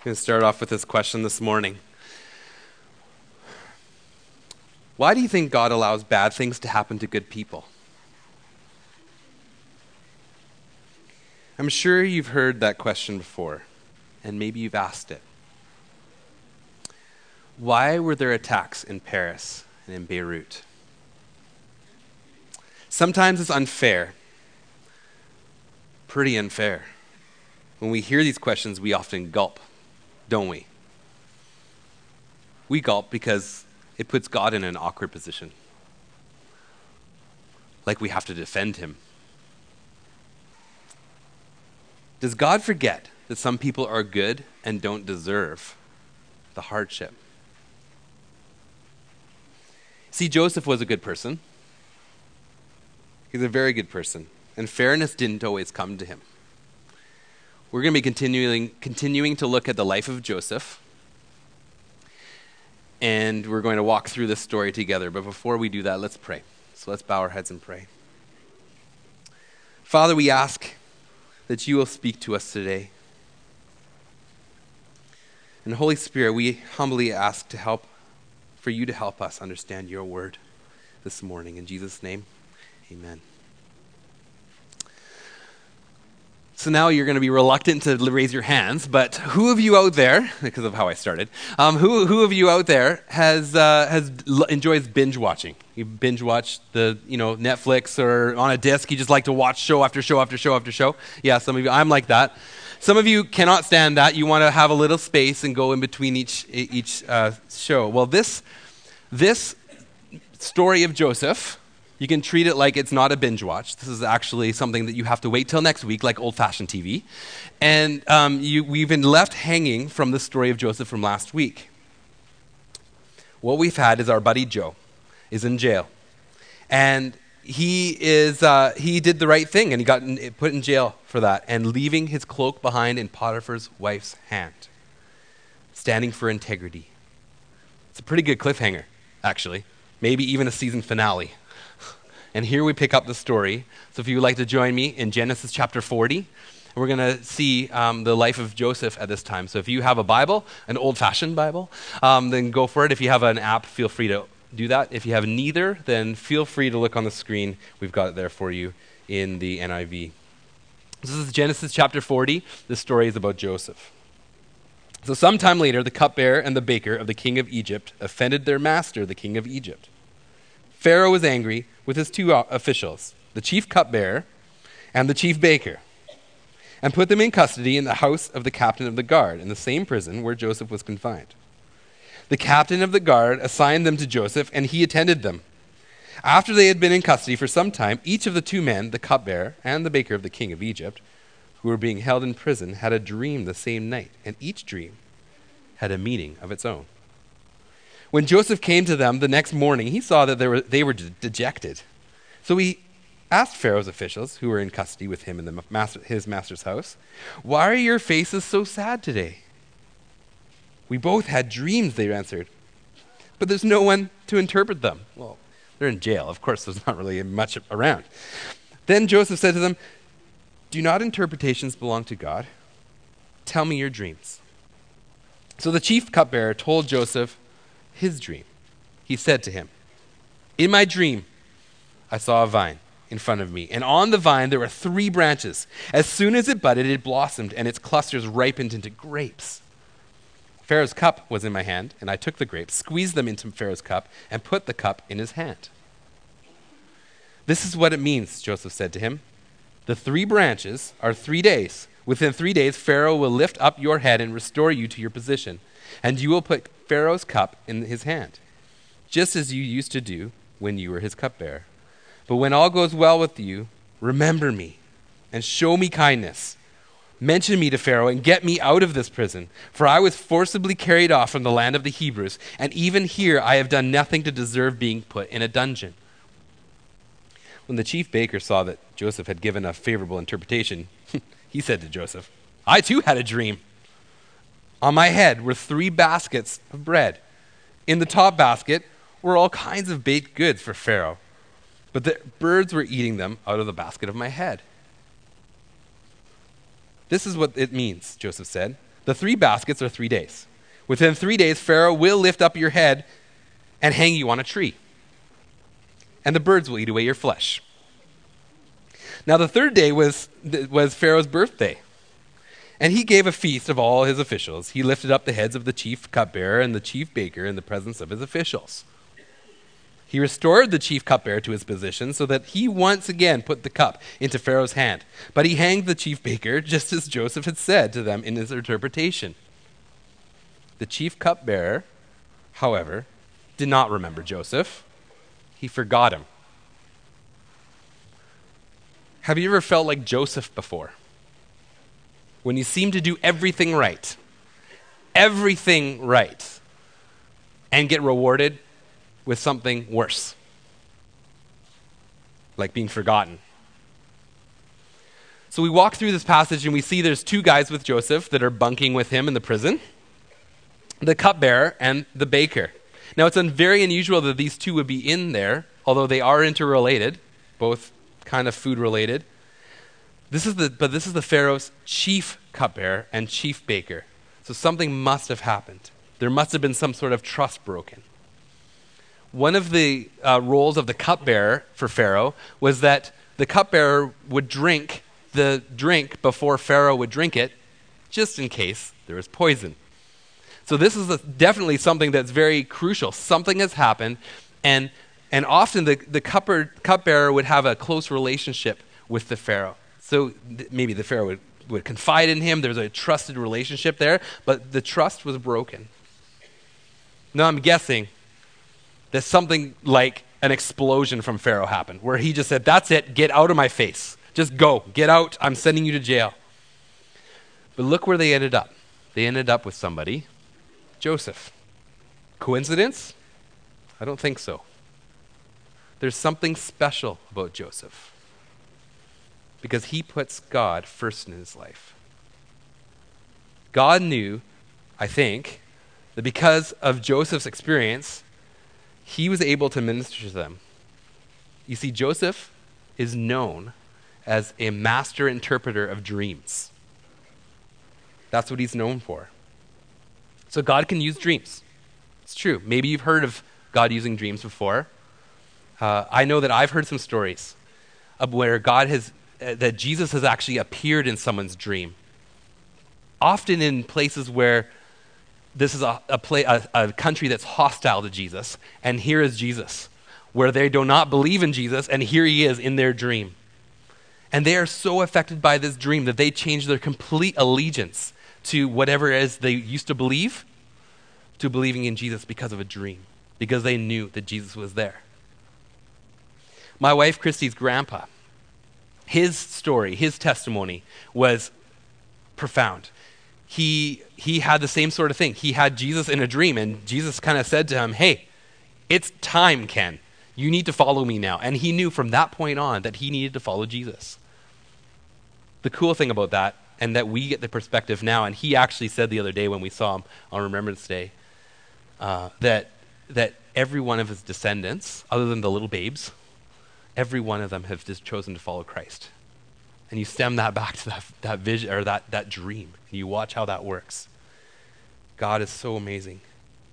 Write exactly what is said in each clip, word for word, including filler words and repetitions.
I'm going to start off with this question this morning. Why do you think God allows bad things to happen to good people? I'm sure you've heard that question before, and maybe you've asked it. Why were there attacks in Paris and in Beirut? Sometimes it's unfair, pretty unfair. When we hear these questions, we often gulp, don't we? We gulp because it puts God in an awkward position. Like we have to defend him. Does God forget that some people are good and don't deserve the hardship? See, Joseph was a good person. He's a very good person. And fairness didn't always come to him. We're going to be continuing, continuing to look at the life of Joseph. And we're going to walk through this story together. But before we do that, let's pray. So let's bow our heads and pray. Father, we ask that you will speak to us today. And Holy Spirit, we humbly ask to help, for you to help us understand your word this morning. In Jesus' name, amen. So now you're going to be reluctant to raise your hands, but who of you out there, because of how I started, um, who who of you out there has uh, has l- enjoys binge watching? You binge watch the you know Netflix or on a disc. You just like to watch show after show after show after show. Yeah, some of you. I'm like that. Some of you cannot stand that. You want to have a little space and go in between each each uh, show. Well, this this story of Joseph, you can treat it like it's not a binge watch. This is actually something that you have to wait till next week, like old-fashioned T V. And um, you, we've been left hanging from the story of Joseph from last week. What we've had is our buddy Joe is in jail. And he is uh, he did the right thing, and he got in, put in jail for that, and leaving his cloak behind in Potiphar's wife's hand, standing for integrity. It's a pretty good cliffhanger, actually. Maybe even a season finale. And here we pick up the story. So if you would like to join me in Genesis chapter forty, we're going to see um, the life of Joseph at this time. So if you have a Bible, an old-fashioned Bible, um, then go for it. If you have an app, feel free to do that. If you have neither, then feel free to look on the screen. We've got it there for you in the N I V. This is Genesis chapter forty. This story is about Joseph. So sometime later, the cupbearer and the baker of the king of Egypt offended their master, the king of Egypt. Pharaoh was angry with his two officials, the chief cupbearer and the chief baker, and put them in custody in the house of the captain of the guard, in the same prison where Joseph was confined. The captain of the guard assigned them to Joseph, and he attended them. After they had been in custody for some time, each of the two men, the cupbearer and the baker of the king of Egypt, who were being held in prison, had a dream the same night, and each dream had a meaning of its own. When Joseph came to them the next morning, he saw that they were, they were de- dejected. So he asked Pharaoh's officials, who were in custody with him in the master, his master's house, "Why are your faces so sad today?" "We both had dreams," they answered, "but there's no one to interpret them." Well, they're in jail. Of course, there's not really much around. Then Joseph said to them, "Do not interpretations belong to God? Tell me your dreams." So the chief cupbearer told Joseph his dream. He said to him, "In my dream, I saw a vine in front of me, and on the vine there were three branches. As soon as it budded, it blossomed, and its clusters ripened into grapes. Pharaoh's cup was in my hand, and I took the grapes, squeezed them into Pharaoh's cup, and put the cup in his hand." "This is what it means," Joseph said to him. "The three branches are three days. Within three days, Pharaoh will lift up your head and restore you to your position, and you will put Pharaoh's cup in his hand, just as you used to do when you were his cupbearer. But when all goes well with you, remember me and show me kindness. Mention me to Pharaoh and get me out of this prison, for I was forcibly carried off from the land of the Hebrews, and even here I have done nothing to deserve being put in a dungeon." When the chief baker saw that Joseph had given a favorable interpretation, he said to Joseph, "I too had a dream. On my head were three baskets of bread. In the top basket were all kinds of baked goods for Pharaoh, but the birds were eating them out of the basket of my head." "This is what it means," Joseph said. The three baskets are three days. Within three days, Pharaoh will lift up your head and hang you on a tree, and the birds will eat away your flesh. Now the third day was, was Pharaoh's birthday, and he gave a feast of all his officials. He lifted up the heads of the chief cupbearer and the chief baker in the presence of his officials. He restored the chief cupbearer to his position so that he once again put the cup into Pharaoh's hand. But he hanged the chief baker just as Joseph had said to them in his interpretation. The chief cupbearer, however, did not remember Joseph. He forgot him. Have you ever felt like Joseph before? When you seem to do everything right, everything right, and get rewarded with something worse, like being forgotten. So we walk through this passage and we see there's two guys with Joseph that are bunking with him in the prison, the cupbearer and the baker. Now it's un- very unusual that these two would be in there, although they are interrelated, both kind of food related. This is the, but this is the Pharaoh's chief cupbearer and chief baker. So something must have happened. There must have been some sort of trust broken. One of the uh, roles of the cupbearer for Pharaoh was that the cupbearer would drink the drink before Pharaoh would drink it, just in case there was poison. So this is a, definitely something that's very crucial. Something has happened, and and often the, the cupbearer, cupbearer would have a close relationship with the Pharaoh. So th- maybe the Pharaoh would, would confide in him. There's a trusted relationship there, but the trust was broken. Now I'm guessing that something like an explosion from Pharaoh happened, where he just said, that's it, get out of my face. Just go, get out, I'm sending you to jail. But look where they ended up. They ended up with somebody, Joseph. Coincidence? I don't think so. There's something special about Joseph, because he puts God first in his life. God knew, I think, that because of Joseph's experience, he was able to minister to them. You see, Joseph is known as a master interpreter of dreams. That's what he's known for. So God can use dreams. It's true. Maybe you've heard of God using dreams before. Uh, I know that I've heard some stories of where God has, uh, that Jesus has actually appeared in someone's dream. Often in places where this is a, a, play, a, a country that's hostile to Jesus, and here is Jesus, where they do not believe in Jesus, and here he is in their dream. And they are so affected by this dream that they change their complete allegiance to whatever it is they used to believe, to believing in Jesus because of a dream, because they knew that Jesus was there. My wife Christy's grandpa, his story, his testimony was profound. He he had the same sort of thing. He had Jesus in a dream, and Jesus kind of said to him, hey, it's time, Ken. You need to follow me now. And he knew from that point on that he needed to follow Jesus. The cool thing about that, and that we get the perspective now, and he actually said the other day when we saw him on Remembrance Day, uh, that that every one of his descendants, other than the little babes, every one of them have just chosen to follow Christ. And you stem that back to that, that vision or that, that dream. And you watch how that works. God is so amazing.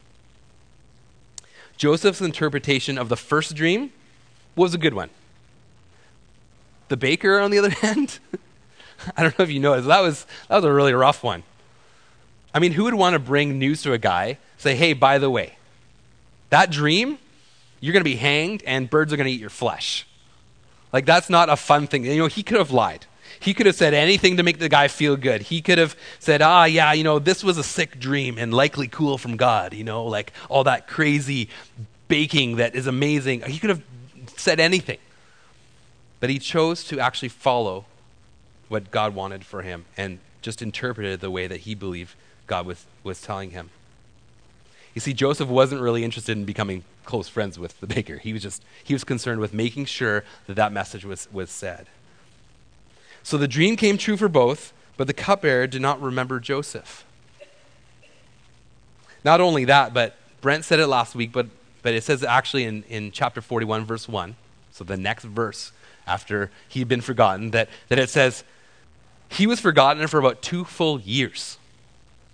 Joseph's interpretation of the first dream was a good one. The baker, on the other hand, I don't know if you noticed, that was that was a really rough one. I mean, who would want to bring news to a guy, say, hey, by the way, that dream, you're going to be hanged and birds are going to eat your flesh. Like, that's not a fun thing. You know, he could have lied. He could have said anything to make the guy feel good. He could have said, ah, yeah, you know, this was a sick dream and likely cool from God, you know, like all that crazy baking that is amazing. He could have said anything. But he chose to actually follow what God wanted for him and just interpreted the way that he believed God was, was telling him. You see, Joseph wasn't really interested in becoming close friends with the baker. He was just, he was concerned with making sure that that message was, was said. So the dream came true for both, but the cupbearer did not remember Joseph. Not only that, but Brent said it last week, but, but it says actually in, in chapter forty-one, verse one, so the next verse after he'd been forgotten, that, that it says, he was forgotten for about two full years.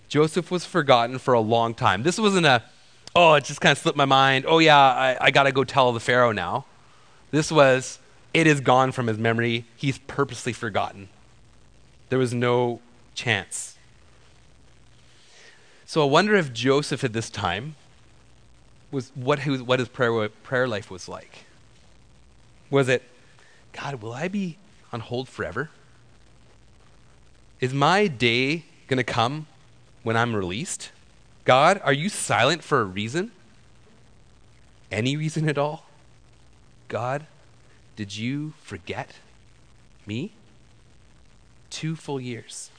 Joseph was forgotten for a long time. This wasn't a, oh, it just kind of slipped my mind. Oh, yeah, I, I got to go tell the Pharaoh now. This was, it is gone from his memory. He's purposely forgotten. There was no chance. So I wonder if Joseph at this time was what his, what his prayer, prayer life was like. Was it, God, will I be on hold forever? Is my day going to come when I'm released? God, are you silent for a reason? Any reason at all? God, did you forget me? Two full years.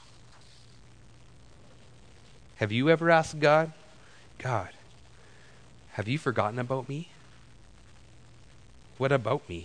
Have you ever asked God, God, have you forgotten about me? What about me?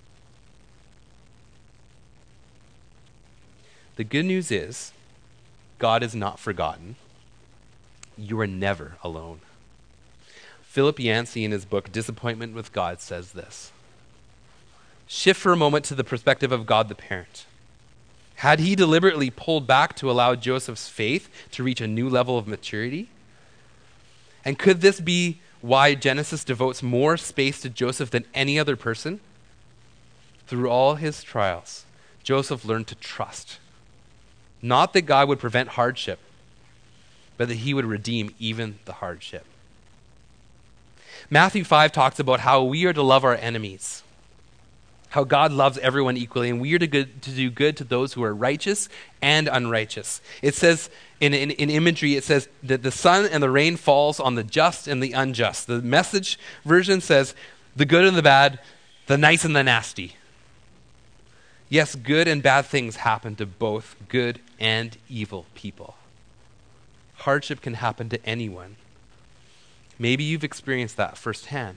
The good news is, God is not forgotten. You are never alone. Philip Yancey, in his book, Disappointment with God, says this. Shift for a moment to the perspective of God the parent. Had he deliberately pulled back to allow Joseph's faith to reach a new level of maturity? And could this be why Genesis devotes more space to Joseph than any other person? Through all his trials, Joseph learned to trust. Not that God would prevent hardship, but that he would redeem even the hardship. Matthew five talks about how we are to love our enemies, how God loves everyone equally, and we are to, good, to do good to those who are righteous and unrighteous. It says, in, in, in imagery, it says that the sun and the rain falls on the just and the unjust. The Message version says, the good and the bad, the nice and the nasty. Yes, good and bad things happen to both good and evil people. Hardship can happen to anyone. Maybe you've experienced that firsthand.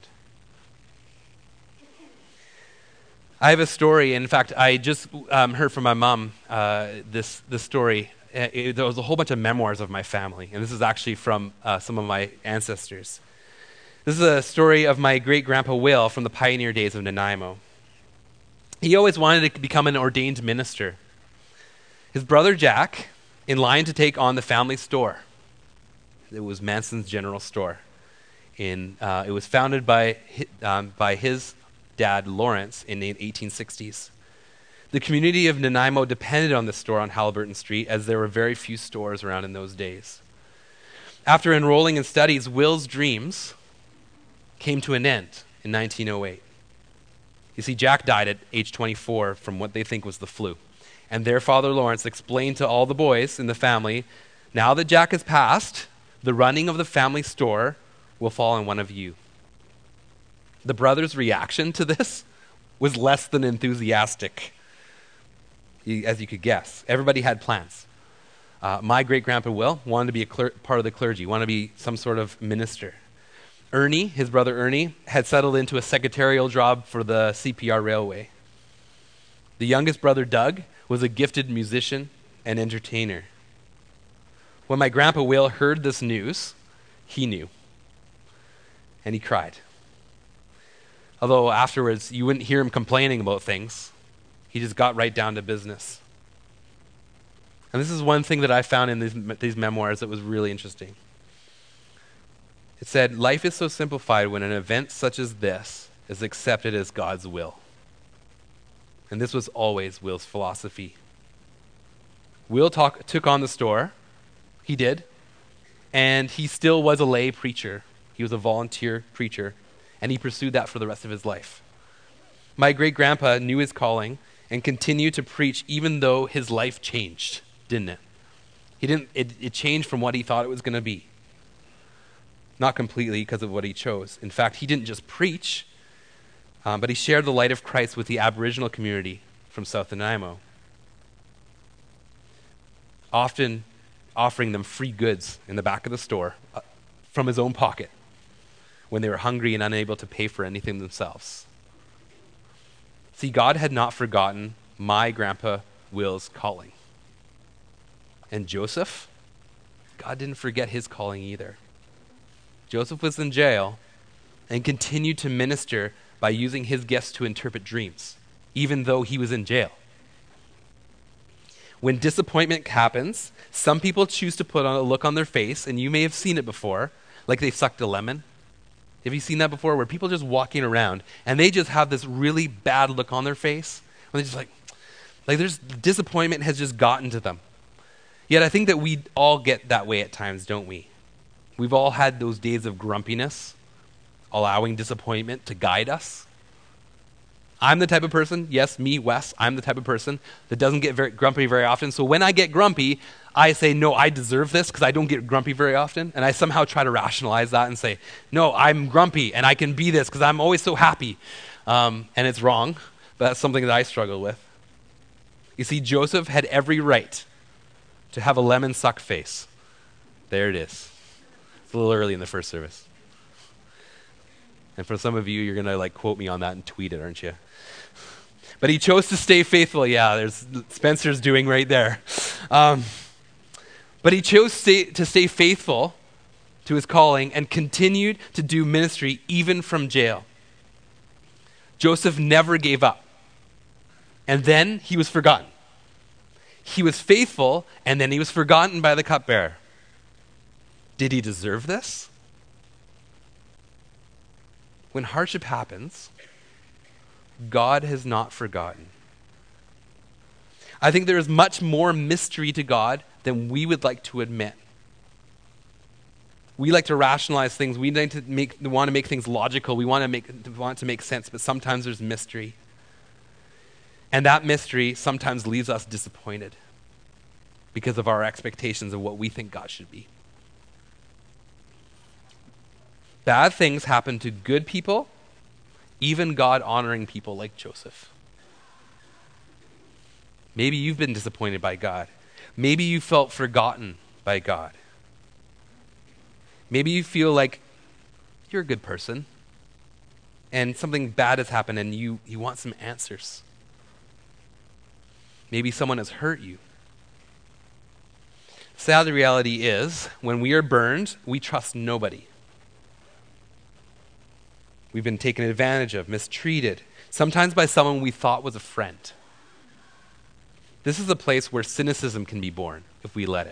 I have a story. In fact, I just um, heard from my mom uh, this this story. It, it, there was a whole bunch of memoirs of my family, and this is actually from uh, some of my ancestors. This is a story of my great-grandpa Will from the pioneer days of Nanaimo. He always wanted to become an ordained minister. His brother Jack, in line to take on the family store. It was Manson's General Store. In uh, it was founded by um, by his dad Lawrence in the eighteen sixties. The community of Nanaimo depended on the store on Halliburton Street, as there were very few stores around in those days. After enrolling in studies, Will's dreams came to an end in nineteen oh eight. You see, Jack died at age twenty-four from what they think was the flu. And their father Lawrence explained to all the boys in the family, now that Jack has passed, the running of the family store will fall on one of you. The brothers' reaction to this was less than enthusiastic, as you could guess. Everybody had plans. Uh, my great-grandpa Will wanted to be a cler- part of the clergy, wanted to be some sort of minister. Ernie, his brother Ernie, had settled into a secretarial job for the C P R Railway. The youngest brother, Doug, was a gifted musician and entertainer. When my grandpa Will heard this news, he knew. And he cried. Although afterwards, you wouldn't hear him complaining about things. He just got right down to business. And this is one thing that I found in these, these memoirs that was really interesting. It said, life is so simplified when an event such as this is accepted as God's will. And this was always Will's philosophy. Will talk, took on the store. He did. And he still was a lay preacher. He was a volunteer preacher. And he pursued that for the rest of his life. My great-grandpa knew his calling and continued to preach even though his life changed, didn't it? He didn't. It, it changed from what he thought it was going to be. Not completely because of what he chose. In fact, he didn't just preach, um, but he shared the light of Christ with the Aboriginal community from South Nanaimo, often offering them free goods in the back of the store uh, from his own pocket when they were hungry and unable to pay for anything themselves. See, God had not forgotten my grandpa Will's calling. And Joseph, God didn't forget his calling either. Joseph was in jail and continued to minister by using his gifts to interpret dreams, even though he was in jail. When disappointment happens, some people choose to put on a look on their face, and you may have seen it before, like they've sucked a lemon. Have you seen that before, where people are just walking around, and they just have this really bad look on their face, and they're just like, like there's disappointment has just gotten to them. Yet I think that we all get that way at times, don't we? We've all had those days of grumpiness, allowing disappointment to guide us. I'm the type of person, yes, me, Wes, I'm the type of person that doesn't get very grumpy very often. So when I get grumpy, I say, no, I deserve this because I don't get grumpy very often. And I somehow try to rationalize that and say, no, I'm grumpy and I can be this because I'm always so happy. Um, and it's wrong, but that's something that I struggle with. You see, Joseph had every right to have a lemon suck face. There it is. It's a little early in the first service. And for some of you, you're going to like quote me on that and tweet it, aren't you? But he chose to stay faithful. Yeah, there's Spencer's doing right there. Um, but he chose stay, to stay faithful to his calling and continued to do ministry even from jail. Joseph never gave up. And then he was forgotten. He was faithful, and then he was forgotten by the cupbearer. Did he deserve this? When hardship happens, God has not forgotten. I think there is much more mystery to God than we would like to admit. We like to rationalize things. We like to make, we want to make things logical. We want to make want it to make sense, but sometimes there's mystery. And that mystery sometimes leaves us disappointed because of our expectations of what we think God should be. Bad things happen to good people, even God-honoring people like Joseph. Maybe you've been disappointed by God. Maybe you felt forgotten by God. Maybe you feel like you're a good person and something bad has happened and you, you want some answers. Maybe someone has hurt you. Sad reality is, when we are burned, we trust nobody. We've been taken advantage of, mistreated, sometimes by someone we thought was a friend. This is a place where cynicism can be born if we let it.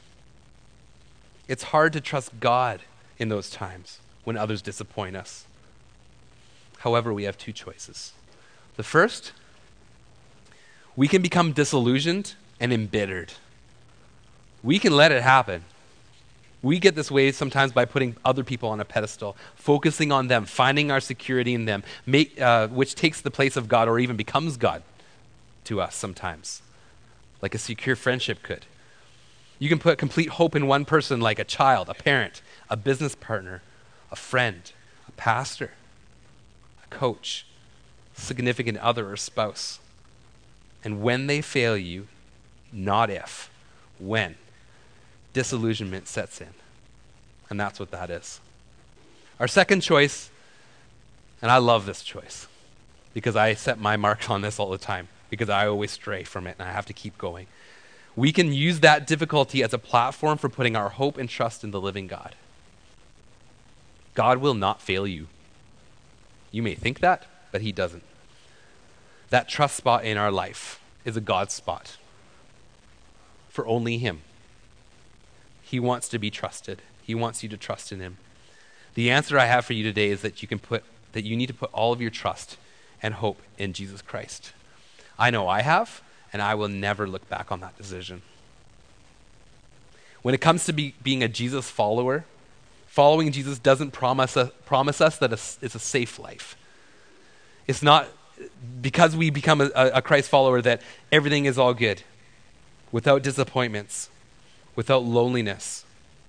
It's hard to trust God in those times when others disappoint us. However, we have two choices. The first, we can become disillusioned and embittered. We can let it happen. We get this way sometimes by putting other people on a pedestal, focusing on them, finding our security in them, make, uh, which takes the place of God or even becomes God to us sometimes, like a secure friendship could. You can put complete hope in one person like a child, a parent, a business partner, a friend, a pastor, a coach, significant other or spouse. And when they fail you, not if, when, disillusionment sets in. And that's what that is. Our second choice, and I love this choice because I set my mark on this all the time because I always stray from it and I have to keep going. We can use that difficulty as a platform for putting our hope and trust in the living God. God will not fail you. You may think that, but he doesn't. That trust spot in our life is a God spot for only him. He wants to be trusted. He wants you to trust in him. The answer I have for you today is that you can put that you need to put all of your trust and hope in Jesus Christ. I know I have, and I will never look back on that decision. When it comes to be, being a Jesus follower, following Jesus doesn't promise, a, promise us that it's a safe life. It's not because we become a, a Christ follower that everything is all good, without disappointments, without loneliness.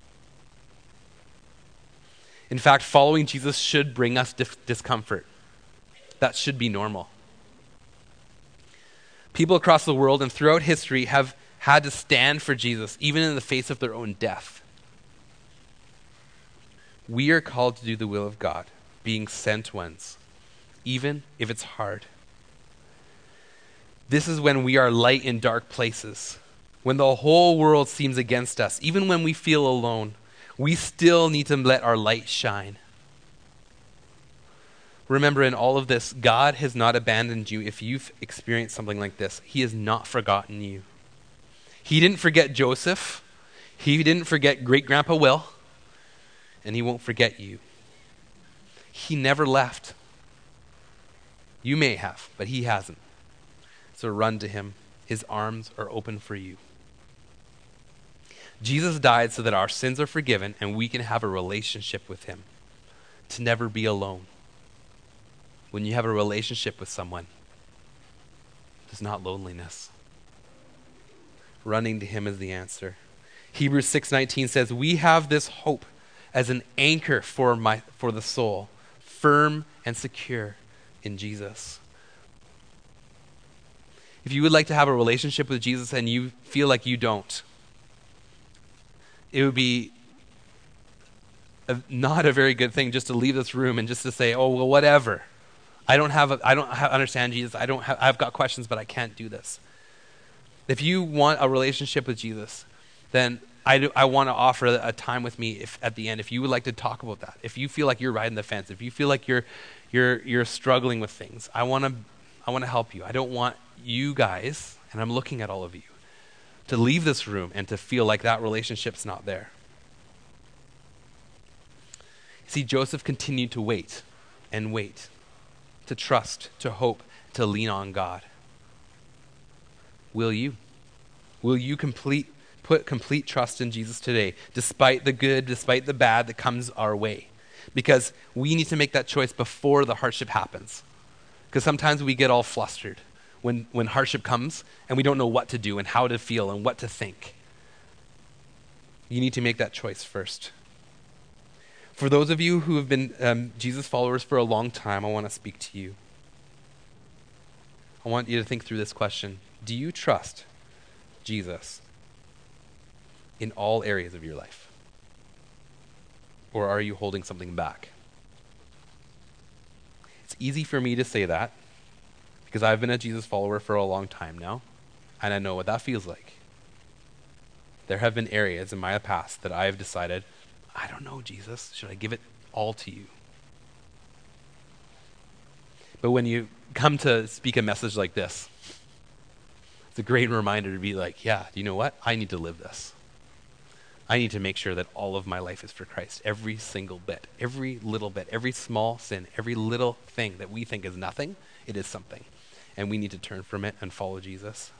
In fact, following Jesus should bring us dif- discomfort. That should be normal. People across the world and throughout history have had to stand for Jesus, even in the face of their own death. We are called to do the will of God, being sent ones, even if it's hard. This is when we are light in dark places, when the whole world seems against us, even when we feel alone. We still need to let our light shine. Remember, in all of this, God has not abandoned you if you've experienced something like this. He has not forgotten you. He didn't forget Joseph. He didn't forget great-grandpa Will. And he won't forget you. He never left. You may have, but he hasn't. So run to him. His arms are open for you. Jesus died so that our sins are forgiven and we can have a relationship with him. To never be alone. When you have a relationship with someone, there's not loneliness. Running to him is the answer. Hebrews six nineteen says, we have this hope as an anchor for my for the soul, firm and secure in Jesus. If you would like to have a relationship with Jesus and you feel like you don't, it would be a, not a very good thing just to leave this room and just to say, oh, well, whatever. I don't have, a, I don't have, understand Jesus. I don't have, I've got questions, but I can't do this. If you want a relationship with Jesus, then I, do, I want to offer a time with me if, at the end, if you would like to talk about that. If you feel like you're riding the fence, if you feel like you're, you're, you're struggling with things, I want to, I want to help you. I don't want you guys, and I'm looking at all of you, to leave this room and to feel like that relationship's not there. See, Joseph continued to wait and wait, to trust, to hope, to lean on God. Will you? Will you complete, put complete trust in Jesus today, despite the good, despite the bad that comes our way? Because we need to make that choice before the hardship happens. Because sometimes we get all flustered when, when hardship comes and we don't know what to do and how to feel and what to think. You need to make that choice first. For those of you who have been um, Jesus followers for a long time, I want to speak to you. I want you to think through this question. Do you trust Jesus in all areas of your life? Or are you holding something back? It's easy for me to say that because I've been a Jesus follower for a long time now, and I know what that feels like. There have been areas in my past that I have decided, I don't know, Jesus, should I give it all to you? But when you come to speak a message like this, it's a great reminder to be like, yeah, you know what? I need to live this. I need to make sure that all of my life is for Christ. Every single bit, every little bit, every small sin, every little thing that we think is nothing, it is something. And we need to turn from it and follow Jesus.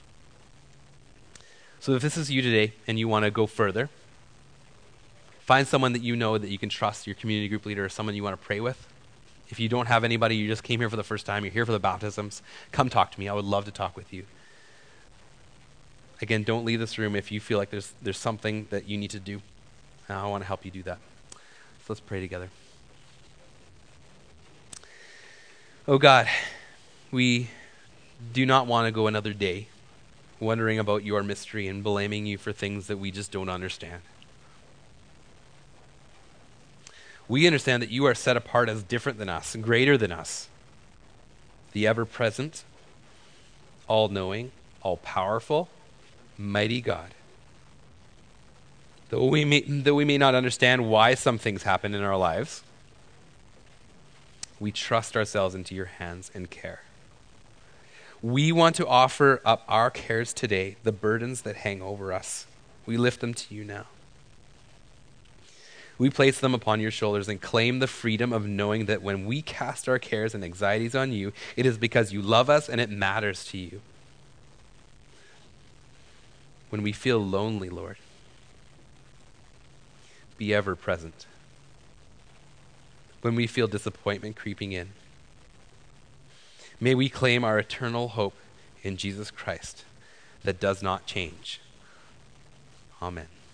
So if this is you today and you want to go further, find someone that you know that you can trust, your community group leader, or someone you want to pray with. If you don't have anybody, you just came here for the first time, you're here for the baptisms, come talk to me. I would love to talk with you. Again, don't leave this room if you feel like there's there's something that you need to do. And I want to help you do that. So let's pray together. Oh God, we do not want to go another day wondering about your mystery and blaming you for things that we just don't understand. We understand that you are set apart as different than us, greater than us. The ever-present, all-knowing, all-powerful, mighty God. Though we may, though we may not understand why some things happen in our lives, we trust ourselves into your hands and care. We want to offer up our cares today, the burdens that hang over us. We lift them to you now. We place them upon your shoulders and claim the freedom of knowing that when we cast our cares and anxieties on you, it is because you love us and it matters to you. When we feel lonely, Lord, be ever present. When we feel disappointment creeping in, may we claim our eternal hope in Jesus Christ that does not change. Amen.